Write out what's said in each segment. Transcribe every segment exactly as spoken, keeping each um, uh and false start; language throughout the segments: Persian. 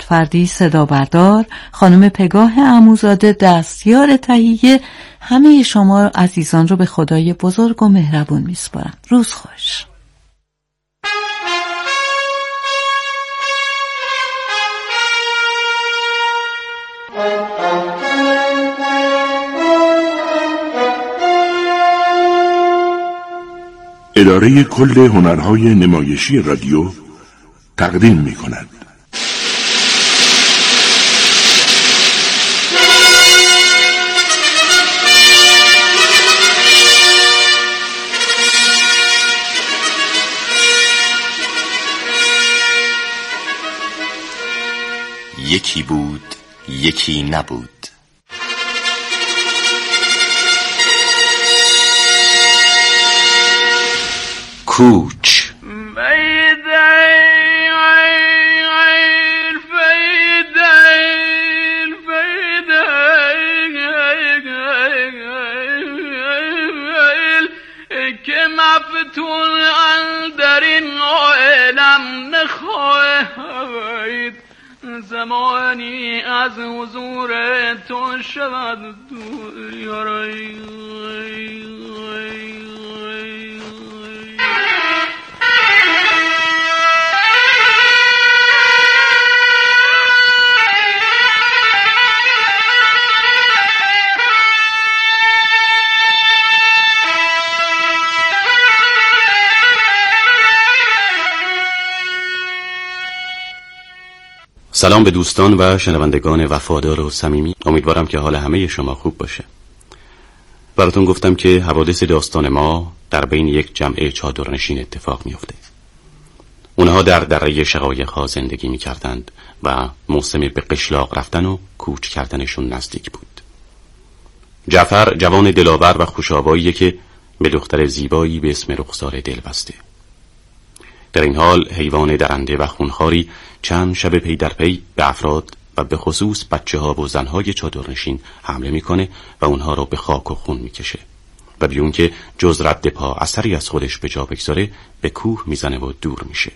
لطفردی صدا بردار، خانم پگاه عموزاده دستیار تهیه، همه شما عزیزان رو به خدای بزرگ و مهربون میسپارم. روز خوش. اداره کل هنرهای نمایشی رادیو تقدیم می کند. یکی بود، یکی نبود. کوچ. که مفتون در این عالم نخواهید، زمانی از حضور تو شود دور. سلام به دوستان و شنوندگان وفادار و صمیمی. امیدوارم که حال همه شما خوب باشه. براتون گفتم که حوادث داستان ما در بین یک جمع چادرنشین اتفاق میفته. اونها در دره شقایق ها زندگی میکردند و موسم به قشلاق رفتن و کوچ کردنشون نزدیک بود. جعفر جوان دلاور و خوش‌آواییه که به دختر زیبایی به اسم رخسار دل بسته. در این حال حیوان درنده و خونخواری چند شب پی در پی به افراد و به خصوص بچه ها و زنهای چادرنشین حمله میکنه و اونها را به خاک و خون میکشه و بیون که جز رد پا اثری از خودش به جا بگذاره به کوه میزنه و دور میشه.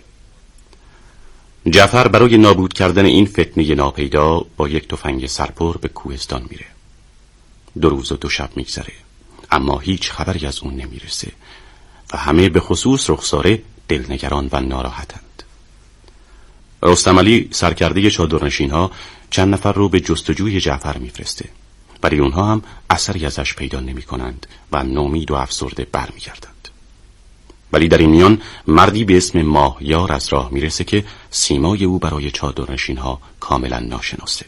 جعفر برای نابود کردن این فتنه ناپیدا با یک تفنگ سرپر به کوهستان میره. دو روز و دو شب میگذره اما هیچ خبری از اون نمیرسه و همه به خصوص رخساره دلنگران و ناراحتند. رستم علی سرکرده چادرنشین ها چند نفر رو به جستجوی جعفر میفرسته، ولی اونها هم اثری ازش پیدا نمی کنند و نومید و افسرده برمیگردند. ولی در این میان مردی به اسم ماهیار از راه میرسه که سیمای او برای چادرنشین ها کاملا ناشناسه.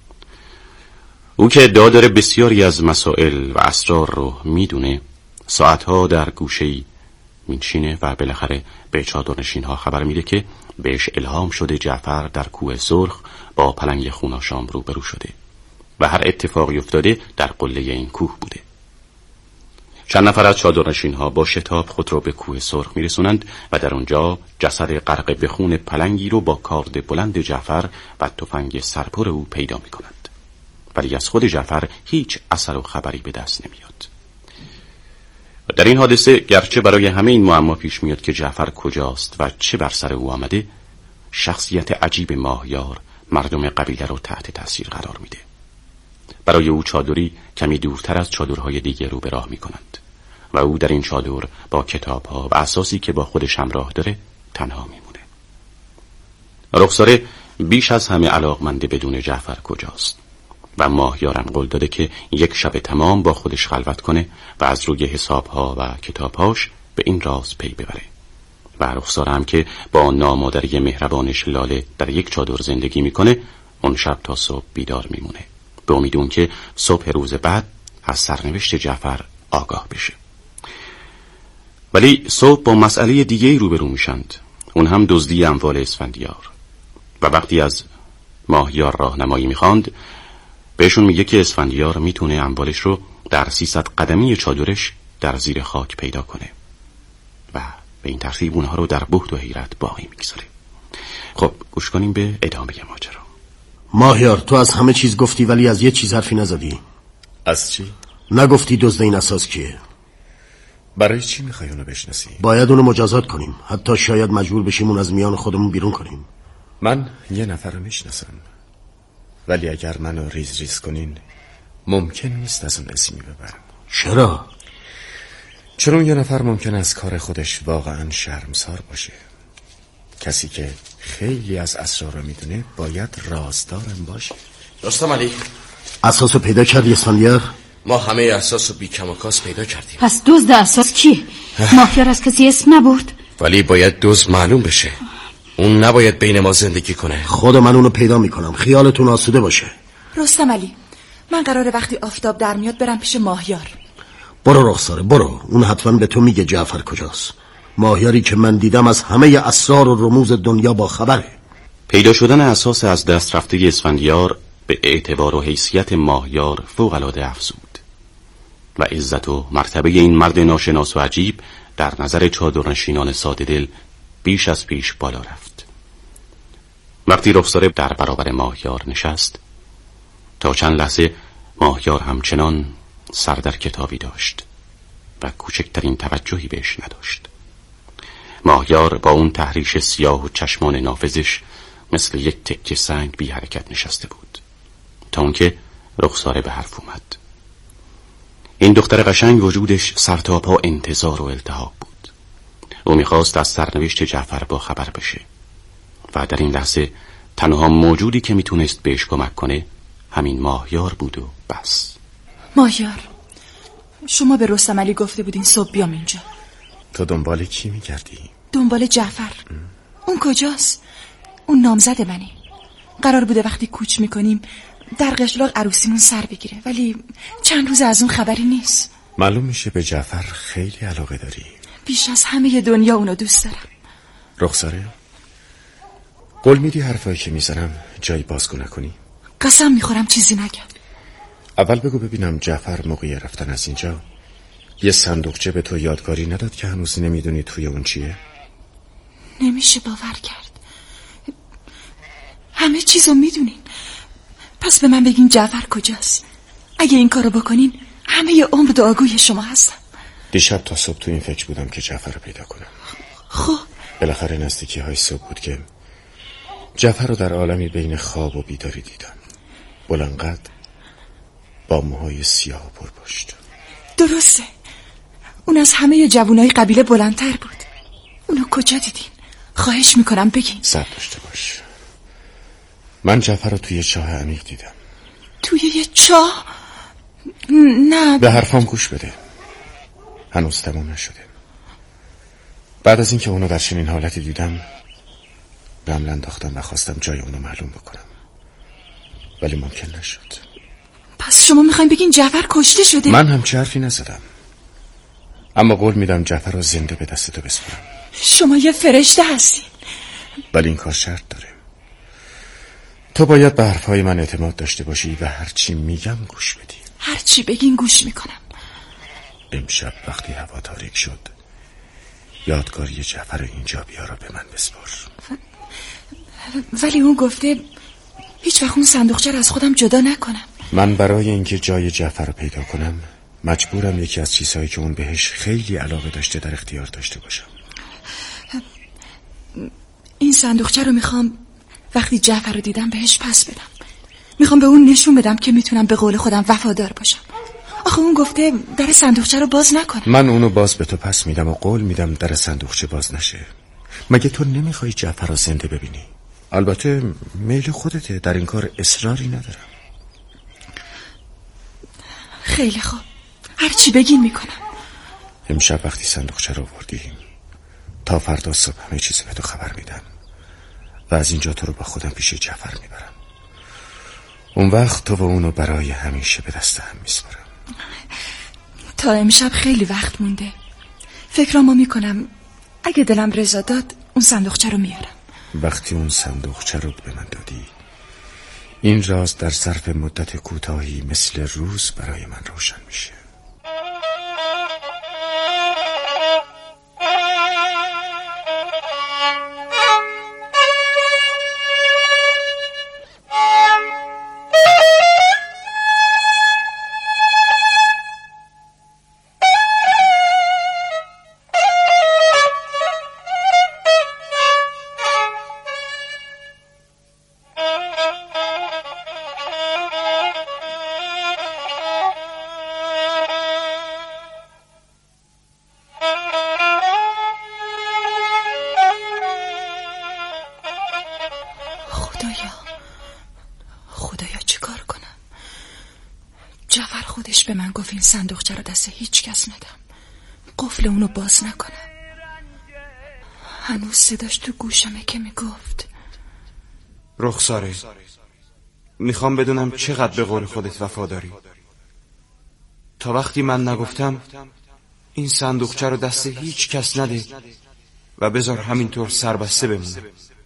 او که ادعا داره بسیاری از مسائل و اسرار رو میدونه، ساعتها در گوشه‌ای میشینه و بالاخره به چادرنشین ها خبر میده که بهش الهام شده جعفر در کوه سرخ با پلنگ خوناشام روبرو شده و هر اتفاقی افتاده در قله این کوه بوده. چند نفر از چادرنشین ها با شتاب خود را به کوه سرخ میرسونند و در اونجا جسد غرق به خون پلنگی رو با کارد بلند جعفر و تفنگ سرپر او پیدا میکنند، ولی از خود جعفر هیچ اثر و خبری به دست نمیاد. در این حادثه گرچه برای همه این معما پیش میاد که جعفر کجاست و چه بر سر او آمده، شخصیت عجیب ماهیار مردم قبیله رو تحت تاثیر قرار میده. برای او چادری کمی دورتر از چادرهای دیگر رو به راه میکنند و او در این چادر با کتابها و اساسی که با خودش همراه داره تنها میمونه. رخساره بیش از همه علاقمنده بدون جعفر کجاست و ماهیارم قول داده که یک شب تمام با خودش خلوت کنه و از روی حسابها و کتابهاش به این راز پی ببره. و رخساره هم که با نامادری مهربانش لاله در یک چادر زندگی میکنه، اون شب تا صبح بیدار میمونه به امید اون که صبح روز بعد از سرنوشت جعفر آگاه بشه. ولی صبح با مسئله دیگه روبرو میشند، اون هم دزدی اموال اسفندیار. و وقتی از ماهیار راهنمایی میخواند، بهشون میگه که اسفندیار میتونه اموالش رو در سیصد قدمی چادرش در زیر خاک پیدا کنه و به این ترتیب اونها رو در بهت و حیرت باقی میگذاره. خب گوش کنیم به ادامه ماجرا. ماهیار، تو از همه چیز گفتی ولی از یه چیز حرفی نزدی. از چی؟ نگفتی دزد این اساس کیه. برای چی میخوای اونو بشناسی؟ باید اونو مجازات کنیم، حتی شاید مجبور بشیم اون از میان خودمون بیرون کنیم. من یه نفر رو میشناسم، ولی اگر منو ریز ریز کنین ممکن نیست از اون اسمی ببرم. چرا؟ چون یه نفر ممکن از کار خودش واقعا شرمسار باشه. کسی که خیلی از اسرار رو میدونه باید رازدارم باشه. رستم علی، اساسو پیدا کردی اسفندیار؟ ما همه اساس رو بی کم و کاس پیدا کردیم. پس دزد اساس کیه؟ مافیار از کسی اسم نبرد؟ ولی باید دزد معلوم بشه. اون نباید بین ما زندگی کنه. خود من اونو پیدا میکنم، خیالتون آسوده باشه. رستم علی، من قراره وقتی آفتاب در میاد برم پیش ماهیار. برو رخساره برو، اون حتما به تو میگه جعفر کجاست. ماهیاری که من دیدم از همه اسرار و رموز دنیا با خبره. پیدا شدن اساس از دست رفته اسفندیار به اعتبار و حیثیت ماهیار فوق‌العاده افزود و عزت و مرتبه این مرد ناشناس و عجیب در نظر چادرنشینان ساده دل بیش از پیش بالا رفت. وقتی رخساره در برابر ماهیار نشست، تا چند لحظه ماهیار همچنان سر در کتابی داشت و کوچکترین توجهی بهش نداشت. ماهیار با اون تحریش سیاه و چشمان نافذش مثل یک تکه سنگ بی حرکت نشسته بود تا اونکه رخساره به حرف اومد. این دختر قشنگ وجودش سر تا پا انتظار و التهاب بود. او میخواست از سرنوشت جعفر با خبر بشه و در این لحظه تنها موجودی که میتونست بهش کمک کنه همین ماهیار بود و بس. ماهیار، شما به رستم علی گفته بودین صبح بیام اینجا. تو دنبال کی میگردی؟ دنبال جعفر. اون کجاست؟ اون نامزد منه. قرار بوده وقتی کوچ میکنیم در قشلاق عروسیمون سر بگیره، ولی چند روز از اون خبری نیست. معلوم میشه به جعفر خیلی علاقه داری. بیش از همه دنیا اونو دوست دارم. رخساره، قول میدی حرفایی که میزنم جایی بازگو نکنی؟ قسم میخورم چیزی نگم. اول بگو ببینم جعفر موقع رفتن از اینجا یه صندوقچه به تو یادگاری نداد که هنوز نمیدونی توی اون چیه؟ نمیشه باور کرد. همه چیزو میدونین. پس به من بگین جعفر کجاست؟ اگه این کارو بکنین همه عمر دعاگوی شما هستم. دیشب تا صبح تو این فکر بودم که جعفر رو پیدا کنم. خب بالاخره نزدیکی های صبح بود که جعفر رو در عالمی بین خواب و بیداری دیدم. بلندقد، با موهای سیاه و پرپشت. درسته، اون از همه جوانای قبیله بلندتر بود. اونو کجا دیدین؟ خواهش میکنم بگین. صبر داشته باش. من جعفر رو توی چاه عمیق دیدم. توی یه چاه؟ نه. به حرفام گوش بده، هنوز تمام نشده. بعد از اینکه اونو در چنین حالتی دیدم به عمل انداختم و خواستم جای اونو معلوم بکنم، ولی ممکن نشد. پس شما میخواین بگین جعفر کشته شده؟ من هم چه حرفی نزدم، اما قول میدم جعفر رو زنده به دست تو بسپارم. شما یه فرشته هستین. ولی این کار شرط داره. تو باید به حرفهای من اعتماد داشته باشی و هرچی میگم گوش بدی. هرچی بگین گوش میکنم. امشب وقتی هوا تاریک شد یادگاری جعفر اینجا بیار به من بسپار. و... ولی اون گفته هیچ وقت اون صندوقچه رو از خودم جدا نکنم. من برای اینکه جای جعفر رو پیدا کنم مجبورم یکی از چیزهایی که اون بهش خیلی علاقه داشته در اختیار داشته باشم. این صندوقچه رو میخوام وقتی جعفر رو دیدم بهش پس بدم. میخوام به اون نشون بدم که میتونم به قول خودم وفادار باشم. آخه اون گفته در صندوقچه رو باز نکنم. من اونو باز به تو پس میدم و قول میدم در صندوقچه باز نشه. مگه تو نمیخوای جعفر رو زنده ببینی؟ البته میل خودته، در این کار اصراری ندارم. خیلی خوب، هرچی بگین میکنم. امشب وقتی صندوقچه رو آوردیم تا فردا صبح همه چیز به تو خبر میدم و از اینجا تو رو با خودم پیش جعفر میبرم. اون وقت تو و اونو برای همیشه به دست هم میسپارم. تا امشب خیلی وقت مونده. فکرامو میکنم اگه دلم رضا داد اون صندوقچه رو میارم. وقتی اون صندوقچه رو به من دادی این راز در ظرف مدت کوتاهی مثل روز برای من روشن میشه. جعفر خودش به من گفت این صندوقچه رو دست هیچ کس ندم، قفل اونو باز نکنم. هنوز صداش تو گوشمه که میگفت رخساره، میخوام بدونم چقدر به قول خودت وفاداری. تا وقتی من نگفتم این صندوقچه رو دست هیچ کس نده و بذار همینطور سربسته بمونه.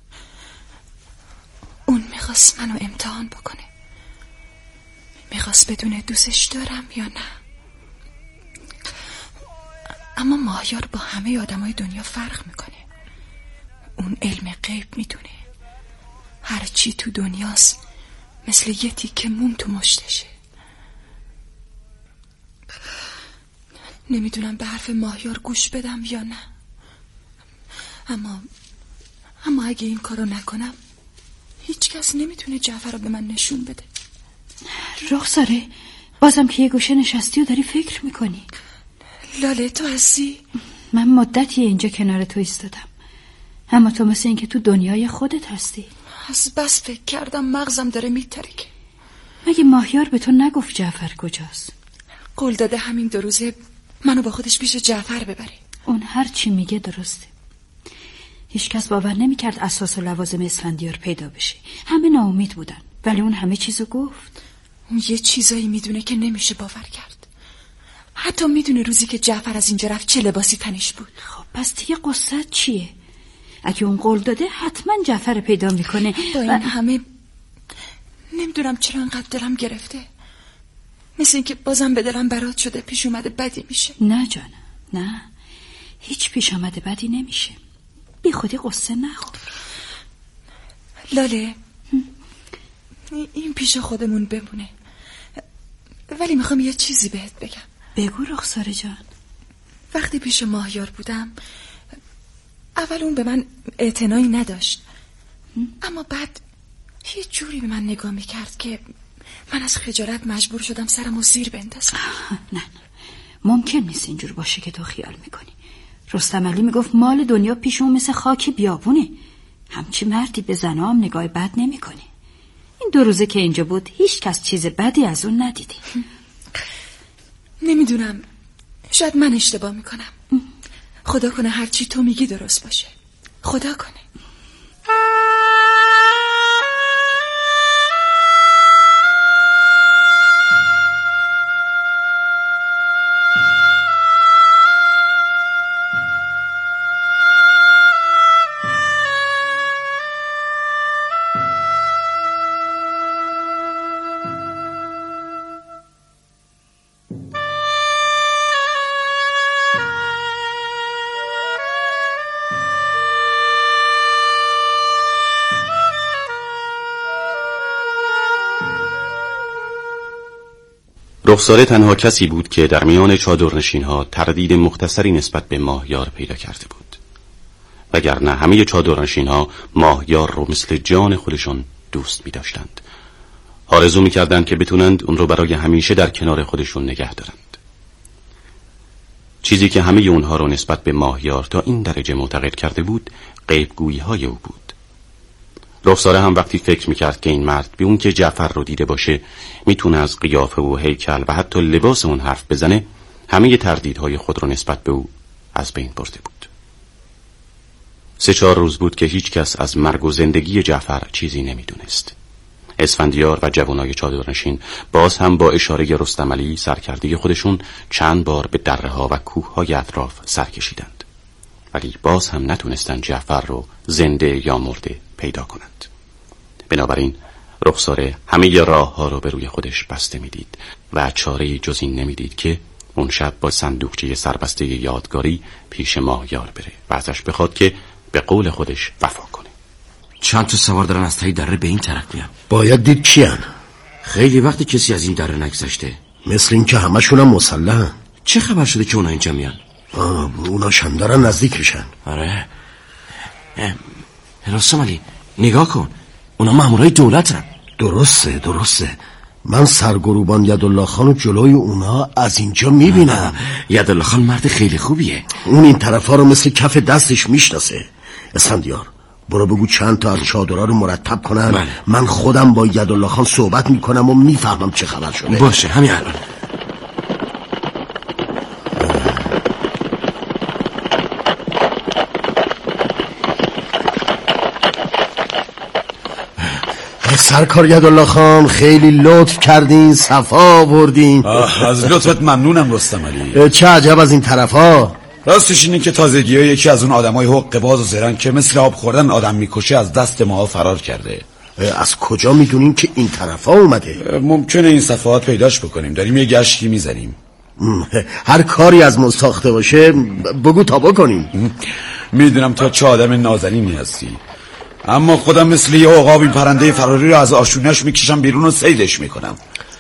اون میخواست منو امتحان بکنه، میخواست بدونه دوستش دارم یا نه. اما ماهیار با همه آدمای دنیا فرق میکنه. اون علم غیب میدونه. هر چی تو دنیاست مثل یه تیکه موم تو مشتشه. نمیدونم به حرف ماهیار گوش بدم یا نه. اما اما اگه این کارو نکنم هیچ کس نمیتونه جعفر رو به من نشون بده. رخساره، بازم که یه گوشه نشستی و داری فکر میکنی. لاله تو هستی؟ من مدتی اینجا کنار تو ایستادم، اما تو مثل این که تو دنیای خودت هستی. از بس فکر کردم مغزم داره میترکه. مگه ماهیار به تو نگفت جعفر کجاست؟ قول داده همین دو روزه منو با خودش پیش جعفر ببره. اون هر چی میگه درسته. هیچ کس باور نمیکرد اساس و لوازم اسفندیار پیدا بشه. همه ناامید بودن، ولی اون همه چیزو گفت. اون یه چیزایی میدونه که نمیشه باور کرد. حتی میدونه روزی که جعفر از اینجا رفت چه لباسی تنش بود. خب پس دیگه قصت چیه؟ اگه اون قول داده حتما جعفر پیدا میکنه. با این و... همه نمیدونم چرا انقدر دلم گرفته. مثل اینکه بازم به دلم برات شده پیش اومده بدی میشه. نه جانم، نه، هیچ پیش آمده بدی نمیشه. بی خودی قصه نخور. لاله، این پیش خودمون بمونه، ولی میخوام یه چیزی بهت بگم. بگو رخساره جان. وقتی پیش ماهیار بودم اول اون به من اعتنایی نداشت، اما بعد یه جوری به من نگاه میکرد که من از خجالت مجبور شدم سرمو زیر بندازم. نه نه، ممکن نیست اینجور باشه که تو خیال میکنی. رستم علی میگفت مال دنیا پیش اون مثل خاک بیابونه. همچی مردی به زنها هم نگاه بد نمیکنه. این دو روزه که اینجا بود هیچ کس چیز بدی از اون ندیدی. نمیدونم، شاید من اشتباه میکنم. خدا کنه هرچی تو میگی درست باشه. خدا کنه. رخساره تنها کسی بود که در میان چادرنشین‌ها تردید مختصری نسبت به ماهیار پیدا کرده بود، وگرنه همه چادرنشین‌ها ماهیار رو مثل جان خودشون دوست می‌داشتند. آرزو می‌کردند که بتونند اون رو برای همیشه در کنار خودشون نگه دارند. چیزی که همه اونها رو نسبت به ماهیار تا این درجه معتقد کرده بود غیب‌گویی‌های او بود. رخساره هم وقتی فکر میکرد که این مرد بی اون که جعفر رو دیده باشه میتونه از قیافه و هیکل و حتی لباس اون حرف بزنه، همه تردیدهای خود رو نسبت به او از بین برده بود. سه چهار روز بود که هیچ کس از مرگ و زندگی جعفر چیزی نمیدونست. اسفندیار و جوانای چادرنشین باز هم با اشاره رستم علی سرکردگی خودشون چند بار به دره‌ها و کوه‌های اطراف سر کشیدند، ولی باز هم نتونستند جعفر رو زنده یا مرده پیدا کنند. بنابراین رخساره همه راه ها رو به روی خودش بسته میدید و چاره جز این نمیدید که اون شب با صندوقچه سربسته یادگاری پیش ماهیار بره و ازش بخواد که به قول خودش وفا کنه. چند تا سوار دارن از تایی دره به این طرف میان. باید دید کیان. خیلی وقتی کسی از این دره نگذشته. مثل این که همشون هم مسلحن. چه خبر شده که اونا اینجا میان؟ آه اونا شندارن نزدیکشن. آره. رستم علی نگاه کن، اونا مامورای دولتن. درسته درسته، من سرگروبان یدالله خانو جلوی اونا از اینجا میبینم. یدالله خان مرد خیلی خوبیه. اون این طرفا رو مثل کف دستش میشناسه. اسفندیار برو بگو چند تا از چادرها رو مرتب کنن. من, من خودم با یدالله خان صحبت میکنم و میفهمم چه خبر شده. باشه همین الان. سرکار یدالله خان خیلی لطف کردین، صفا آوردین. از لطفت ممنونم رستم علی. چه عجب از این طرفا. راستش اینه که تازگی ها یکی از اون آدمای حق باز و زرنگ که مثل آب خوردن آدم میکشه از دست ما فرار کرده. از کجا میدونین که این طرفا اومده؟ ممکنه این صفحات پیداش بکنیم، داریم یه گشتی میزنیم. هر کاری از ما ساخته باشه بگو تا بکنیم. میدونم تو چه آدم نازنینی هستی، اما خودم مثل یه عقاب این پرنده فراری رو از آشونش میکشم بیرون و صیدش میکنم.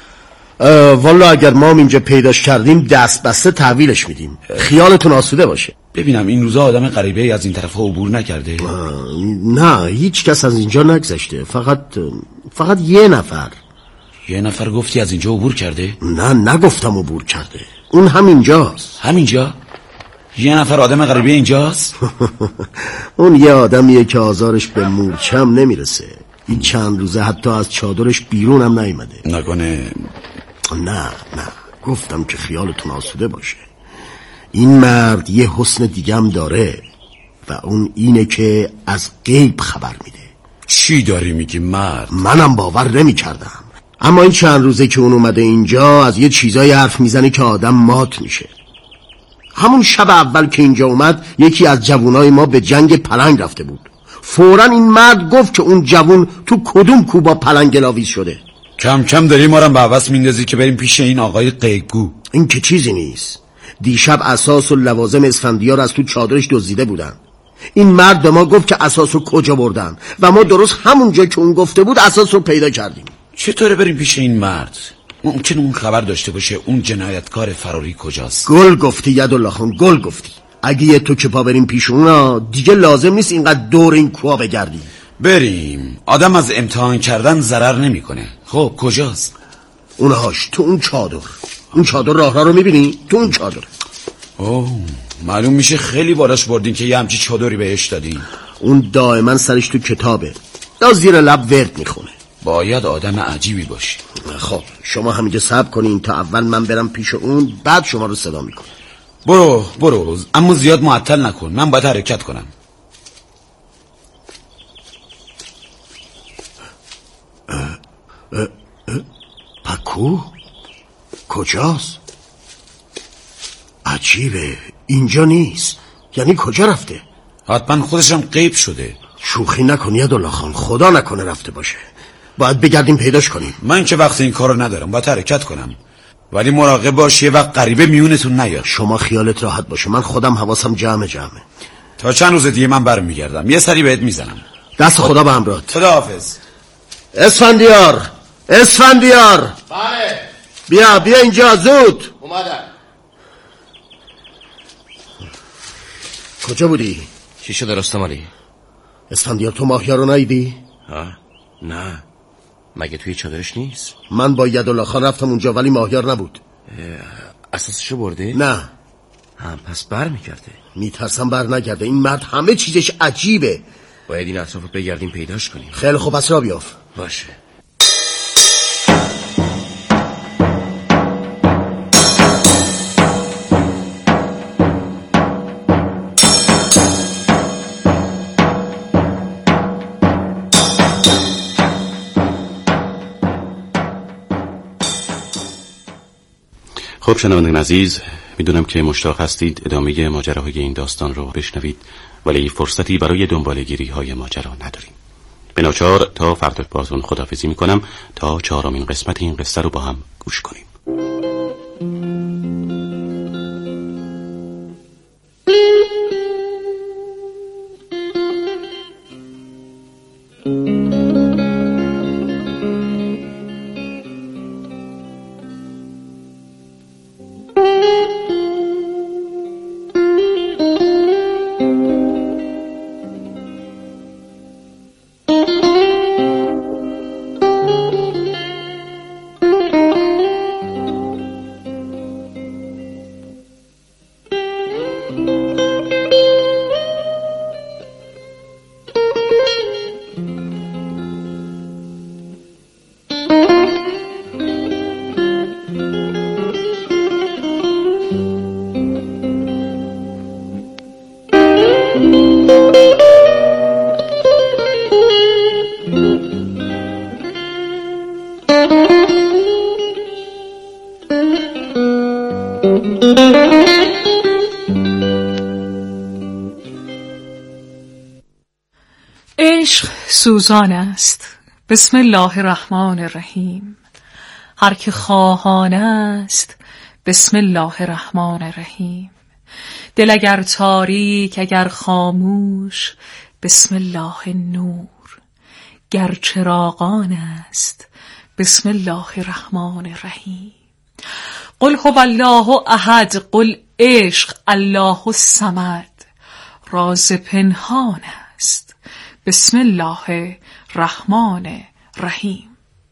والا اگر ما اینجا پیداش کردیم دست بسته تحویلش میدیم، خیالتون آسوده باشه. ببینم این روزا آدم غریبه از این طرف عبور نکرده؟ نه هیچ کس از اینجا نگذشته، فقط فقط یه نفر. یه نفر گفتی از اینجا عبور کرده؟ نه نگفتم عبور کرده، اون همینجاست. همینجا؟ یه نفر آدم غریبه اینجاست؟ اون یه آدمیه که آزارش به مورچم نمیرسه، این چند روزه حتی از چادرش بیرون هم نیومده. نکنه؟ نه نه گفتم که خیالتون آسوده باشه. این مرد یه حسن دیگه هم داره و اون اینه که از غیب خبر میده. چی داری میگی مرد؟ منم باور نمی کردم، اما این چند روزه که اون اومده اینجا از یه چیزای حرف میزنه که آدم مات میشه. همون شب اول که اینجا اومد یکی از جوانای ما به جنگ پلنگ رفته بود. فوراً این مرد گفت که اون جوان تو کدوم کو با پلنگ لاویز شده. کم کم داری ما رو به هوس میندازی که بریم پیش این آقای غیبگو. این که چیزی نیست. دیشب اساس و لوازم اسفندیار از تو چادرش دزدیده بودن. این مرد به ما گفت که اساس رو کجا بردن و ما درست همونجا که اون گفته بود اساس رو پیدا کردیم. چطوره بریم پیش این مرد؟ ممکن اون خبر داشته باشه اون جنایتکار فراری کجاست. گل گفتی یدالله خان، گل گفتی. اگه یه تو که پا بریم پیش اونا دیگه لازم نیست اینقدر دور این کوها بگردیم. بریم، آدم از امتحان کردن ضرر نمیکنه. خب کجاست؟ اونهاش تو اون چادر. اون چادر راه را رو میبینی؟ تو اون چادر. اوه معلوم میشه خیلی باراش بردین که یه همچی چادری بهش دادین. اون دائما سرش تو کتابه، دا زیر لب ورد میخونه. باید آدم عجیبی باشی. خب شما همینجا صبر کنین تا اول من برم پیش اون، بعد شما رو صدا میکنم. برو برو، اما زیاد معطل نکن، من باید حرکت کنم. اه اه اه پکو کجاست؟ عجیبه اینجا نیست. یعنی کجا رفته؟ حتما خودشم غیب شده. شوخی نکن یدالله خان، خدا نکنه رفته باشه. باید بگردیم پیداش کنیم. من که وقت این کارو ندارم، باید حرکت کنم، ولی مراقب باش یه وقت غریبه میونتون نیاد. شما خیالت راحت باشه، من خودم حواسم جمع جمعه. تا چند روز دیگه من برمیگردم، یه سری بهت میزنم. دست خدا به همراهت. خداحافظ. اسفندیار، اسفندیار. بله. بیا بیا اینجا زود. اومدم. کجا بودی؟ چی شده رستم علی؟ اسفندیار تو ماهیار رو ندیدی؟ ها؟ نه مگه توی چادرش نیست؟ من با یدالله خان رفتم اونجا ولی ماهیار نبود. اساسشو برده؟ نه. هم پس بر میکرده. میترسم بر نگرده، این مرد همه چیزش عجیبه. باید این اطراف بگردیم پیداش کنیم. خیلی خوب پس را بیاف. باشه. خب شنوندگان عزیز، میدونم که مشتاق هستید ادامه ماجراهای این داستان رو بشنوید، ولی فرصتی برای دنبالگیری های ماجرا نداریم. به ناچار تا فردا بازون خداحافظی میکنم تا چهارمین قسمت این قصه رو با هم گوش کنیم. عشق سوزان است. بسم الله الرحمن الرحیم. هر که خواهان است. بسم الله الرحمن الرحیم. دل اگر تاریک اگر خاموش. بسم الله نور. گر چراغان است. بسم الله الرحمن الرحیم. قل هو الله احد. قل عشق الله الصمد. راز پنهان است. بسم الله الرحمن الرحیم.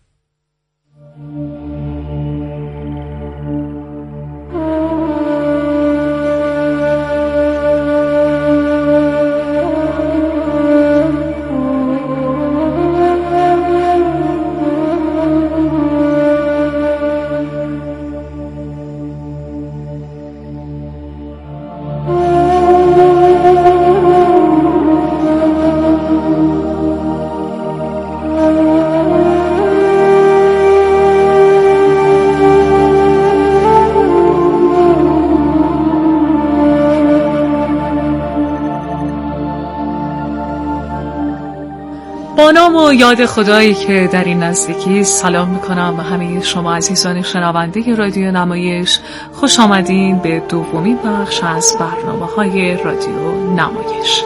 با نام و یاد خدایی که در این نزدیکی سلام میکنم و همه شما عزیزان شنونده رادیو نمایش. خوش آمدین به دومین بخش از برنامه‌های رادیو نمایش.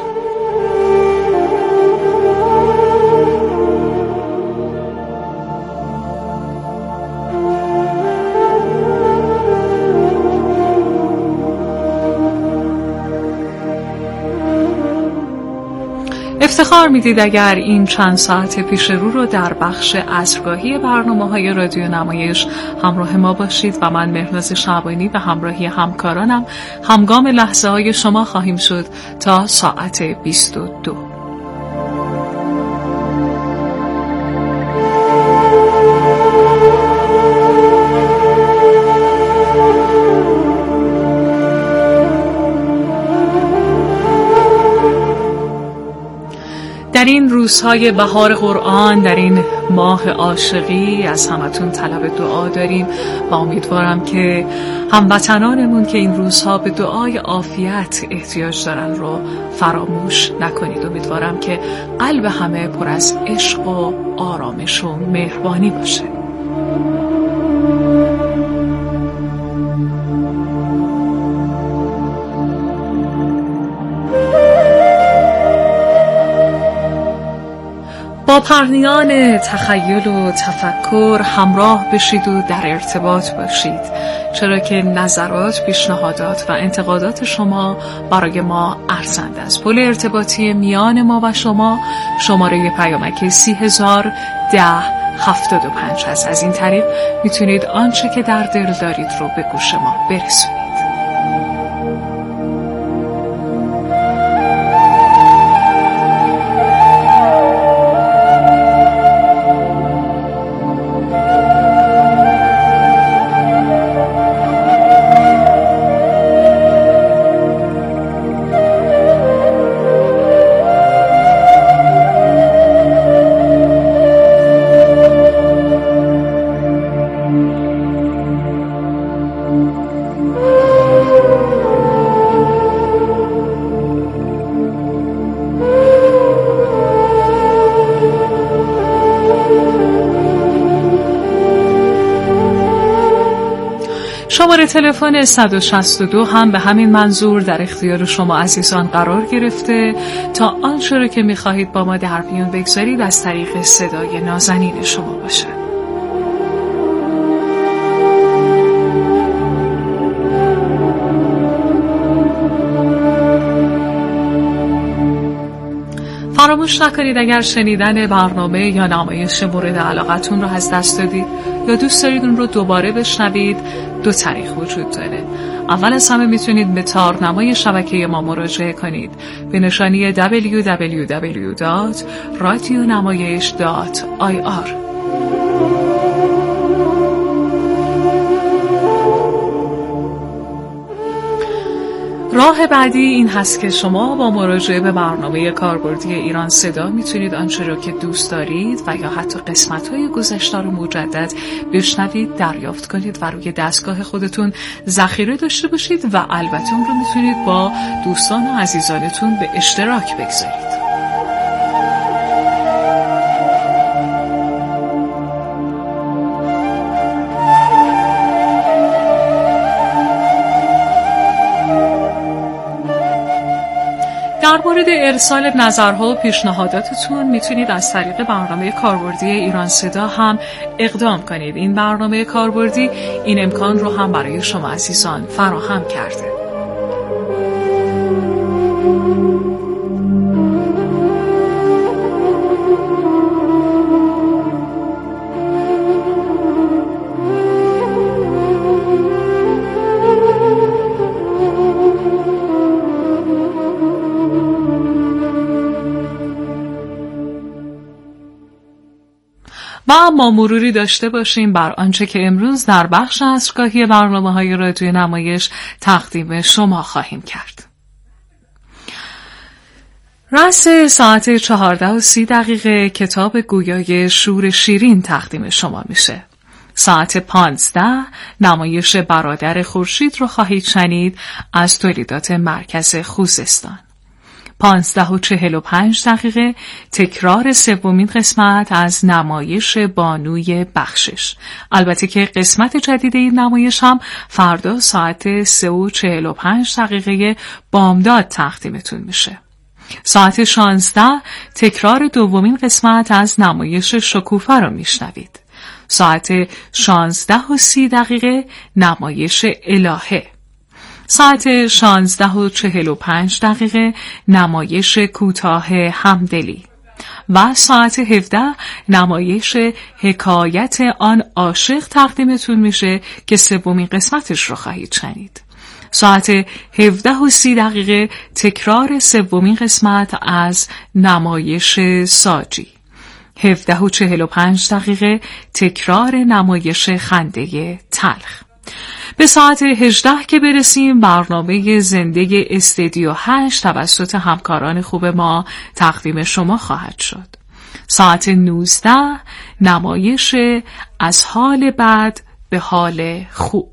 افتخار میدید اگر این چند ساعت پیش رو رو در بخش عصرگاهی برنامه‌های رادیو نمایش همراه ما باشید و من مهناز شعبانی و همراهی همکارانم همگام لحظه های شما خواهیم شد تا ساعت بیست و دو. در این روزهای بهار قرآن، در این ماه عاشقی از همتون طلب دعا داریم و امیدوارم که هموطنانمون که این روزها به دعای عافیت احتیاج دارن رو فراموش نکنید. امیدوارم که قلب همه پر از عشق و آرامش و مهربانی باشه. با پرنیان تخیل و تفکر همراه بشید و در ارتباط باشید، چرا که نظرات، پیشنهادات و انتقادات شما برای ما ارزنده است. پل ارتباطی میان ما و شما شماره پیامک سی هزار ده هفتاد و پنج هست. از این طریق میتونید آنچه که در دل دارید رو به گوش ما برسونید. شماره تلفن صد و شصت و دو هم به همین منظور در اختیار شما عزیزان قرار گرفته تا آنچه را که می‌خواهید با ما در میون بگذارید از طریق صدای نازنین شما باشه. فراموش نکنید اگر شنیدن برنامه یا نمایش مورد علاقتون رو از دست دادید یا دوست دارید اون رو دوباره بشنوید، دو طریق وجود داره. اول از همه میتونید به تارنمای شبکه ما مراجعه کنید به نشانی دبلیو دبلیو دبلیو دات رادیو نمایش دات آی آر. راه بعدی این هست که شما با مراجعه به برنامه کاربردی ایران صدا میتونید آنچه را که دوست دارید و یا حتی قسمت‌های گذشته رو مجدد بشنوید، دریافت کنید و روی دستگاه خودتون ذخیره داشته باشید و البته اون رو میتونید با دوستان و عزیزانتون به اشتراک بگذارید. در مورد ارسال نظرها و پیشنهاداتتون میتونید از طریق برنامه کاربردی ایران صدا هم اقدام کنید. این برنامه کاربردی این امکان رو هم برای شما عزیزان فراهم کرده. و اما مروری داشته باشیم بر آنچه که امروز در بخش عصرگاهی برنامه‌های رادیو نمایش تقدیم شما خواهیم کرد. رأس ساعت چهارده و سی دقیقه کتاب گویای شور شیرین تقدیم شما میشه. ساعت پانزده نمایش برادر خورشید رو خواهید شنید از تولیدات مرکز خوزستان. پانزده و چهل و پنج دقیقه تکرار سومین قسمت از نمایش بانوی بخشش. البته که قسمت جدید این نمایش هم فردا ساعت سه و چهل و پنج دقیقه بامداد تقدیمتون میشه. ساعت شانزده تکرار دومین قسمت از نمایش شکوفه رو میشنوید. ساعت شانزده و سی دقیقه نمایش الهه. ساعت شانزده و چهل و پنج دقیقه نمایش کوتاه همدلی و ساعت هفده نمایش حکایت آن عاشق تقدیمتون میشه که سومین قسمتش رو خواهید شنید. ساعت هفده و سی دقیقه تکرار سومین قسمت از نمایش ساجی. هفده و چهل و پنج دقیقه تکرار نمایش خنده تلخ. به ساعت هجده که برسیم برنامه زنده استودیو هشت توسط همکاران خوب ما تقدیم شما خواهد شد. ساعت نوزده نمایش از حال بد به حال خوب.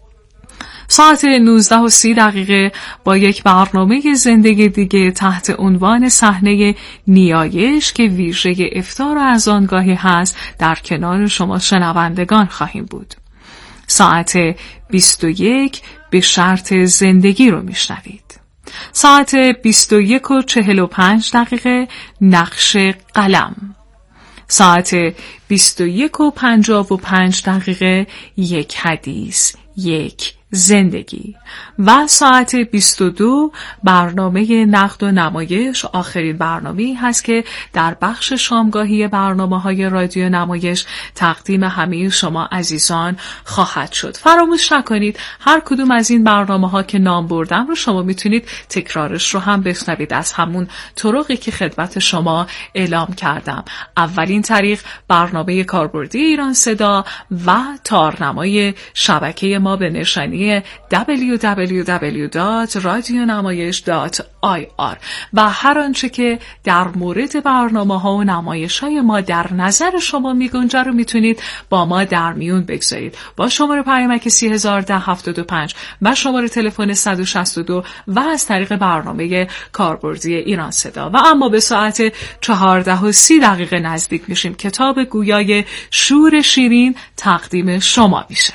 ساعت نوزده و سی دقیقه با یک برنامه زنده دیگه تحت عنوان صحنه نیایش که ویژه افطار و اذانگاهی هست در کنار شما شنوندگان خواهیم بود. ساعت بیست و یک به شرط زندگی رو میشنوید. ساعت بیست و یک و چهل و پنج دقیقه نقش قلم. ساعت بیست و یک و پنجاه و پنج دقیقه یک حدیث یک زندگی و ساعت بیست و دو برنامه نقد و نمایش، آخرین برنامه‌ای هست که در بخش شامگاهی برنامه‌های رادیو نمایش تقدیم همه شما عزیزان خواهد شد. فراموش نکنید هر کدوم از این برنامه‌ها که نام بردم رو شما میتونید تکرارش رو هم بشنوید از همون طرقی که خدمت شما اعلام کردم. اولین طریق برنامه کاربردی ایران صدا و تارنمای شبکه ما به نشانی دبلیو دبلیو دبلیو دات رادیو نمایش دات آی آر و هر آنچه که در مورد برنامه ها و نمایش های ما در نظر شما می گنجه رو میتونید با ما در میون بگذارید با شماره پیامک سی هزار ده هفتاد و پنج و شماره تلفن صد و شصت و دو و از طریق برنامه کاربردی ایران صدا. و اما به ساعت چهارده و سی دقیقه نزدیک میشیم. کتاب گویای شور شیرین تقدیم شما میشه.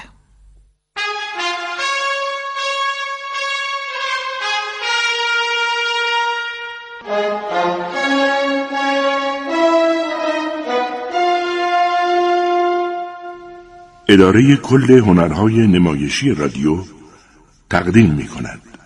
اداره کل هنرهای نمایشی رادیو تقدیم می کند.